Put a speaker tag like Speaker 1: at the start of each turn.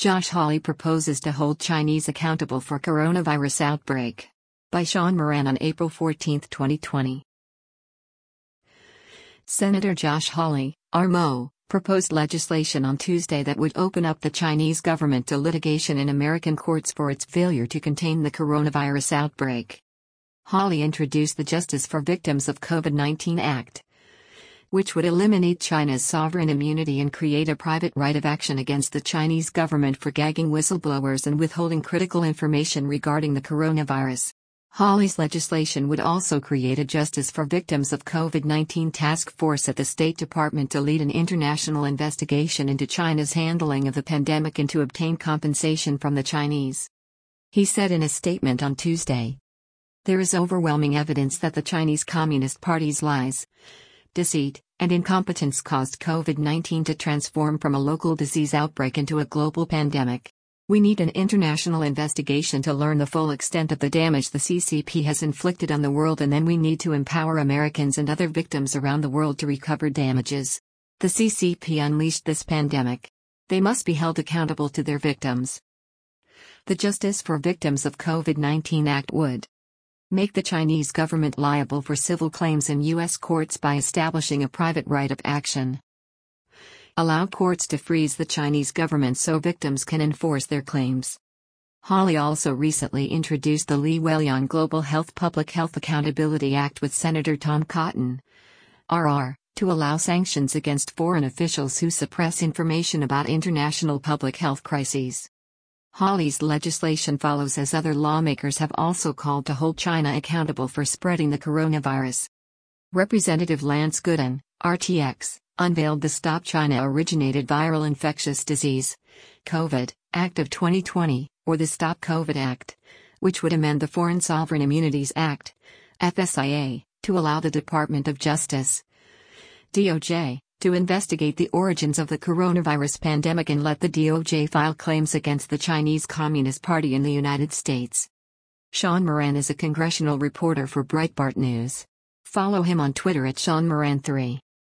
Speaker 1: Josh Hawley proposes to hold Chinese accountable for coronavirus outbreak. By Sean Moran on April 14, 2020. Senator Josh Hawley, RMO, proposed legislation on Tuesday that would open up the Chinese government to litigation in American courts for its failure to contain the coronavirus outbreak. Hawley introduced the Justice for Victims of COVID-19 Act, which would eliminate China's sovereign immunity and create a private right of action against the Chinese government for gagging whistleblowers and withholding critical information regarding the coronavirus. Hawley's legislation would also create a Justice for Victims of COVID-19 task force at the State Department to lead an international investigation into China's handling of the pandemic and to obtain compensation from the Chinese. He said in a statement on Tuesday, "There is overwhelming evidence that the Chinese Communist Party's lies, deceit, and incompetence caused COVID-19 to transform from a local disease outbreak into a global pandemic. We need an international investigation to learn the full extent of the damage the CCP has inflicted on the world, and then we need to empower Americans and other victims around the world to recover damages. The CCP unleashed this pandemic. They must be held accountable to their victims." The Justice for Victims of COVID-19 Act would make the Chinese government liable for civil claims in U.S. courts by establishing a private right of action. Allow courts to freeze the Chinese government so victims can enforce their claims. Hawley also recently introduced the Li Weiliang Global Health Public Health Accountability Act with Senator Tom Cotton, RR, to allow sanctions against foreign officials who suppress information about international public health crises. Hawley's legislation follows as other lawmakers have also called to hold China accountable for spreading the coronavirus. Representative Lance Gooden, RTX, unveiled the Stop China Originated Viral Infectious Disease (COVID) Act of 2020, or the Stop COVID Act, which would amend the Foreign Sovereign Immunities Act (FSIA) to allow the Department of Justice (DOJ) to investigate the origins of the coronavirus pandemic and let the DOJ file claims against the Chinese Communist Party in the United States. Sean Moran is a congressional reporter for Breitbart News. Follow him on Twitter at SeanMoran3.